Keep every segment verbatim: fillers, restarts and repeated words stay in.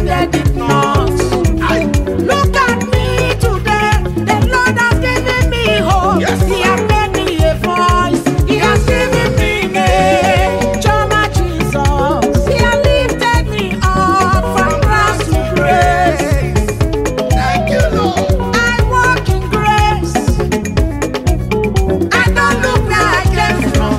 intended it not. Look at me today. The Lord has given me hope. Yes. He has made me a voice. He has given me name. Jehovah Jesus. He has lifted me up from grass to grace. Thank you, Lord. I walk in grace. I don't look where I came from.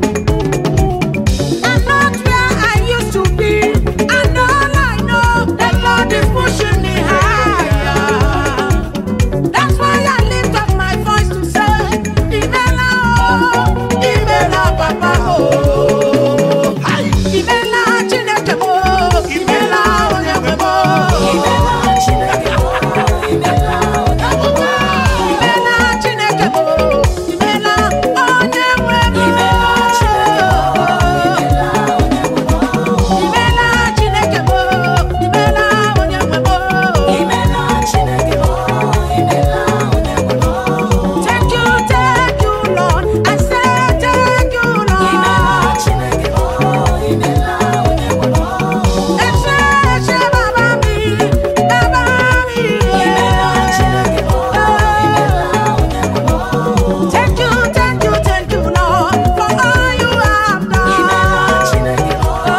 I'm not where I used to be. And all I know, the Lord is pushing me higher. That's why I lift up my voice to say, Imela oh, Imela Papa oh, Imela Chineke oh, Imela Onyekwe oh, Imela Chineke oh, Imela Onyekwe oh, Imela Chineke oh, Imela Onyekwe oh, Imela Chineke oh, Imela Chineke oh, Imela Onyekwe oh, Imela Chineke oh, Imela Onyekwe oh. Thank you, thank you, Lord. I say thank you, Lord. Imela Chineke oh, Imela Onyekwe oh. Eshe, eshe, Baba mi, Baba mi. Imela Chineke oh, Imela Onyekwe oh. Thank you, thank you, thank you, Lord, for all you have done. Imela Chineke oh,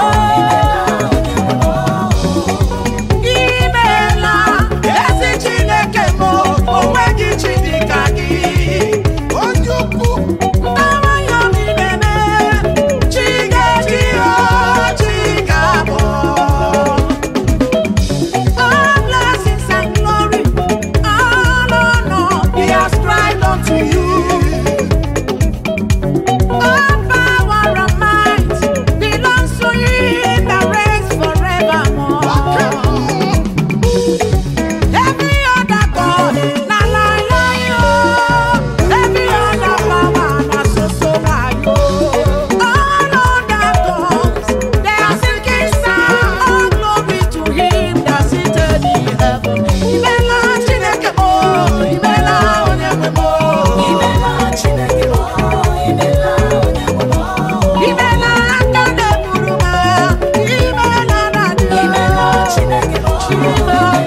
Imela ezi Chineke mo, onweghị chi dịka gị. Onye ukwu. Ndawa ya obi na-eme, chi ga-eji o, chi ga-abụ. All blessings and glory, all honor be ascribed unto you. All power and might belongs to Him that reigns forevermore. Every other God, na lie lie yo. Every other power, na so so lie yo. All other gods, they are sinking sand. All glory to Him that sitteth in heaven. Imela Chineke mo, Imela Onyekwe mo. Imela Chineke mo, Imela Onyekwe mo. Imela aka na-eburu m agha. Imela na-adị. Imela Chineke mo.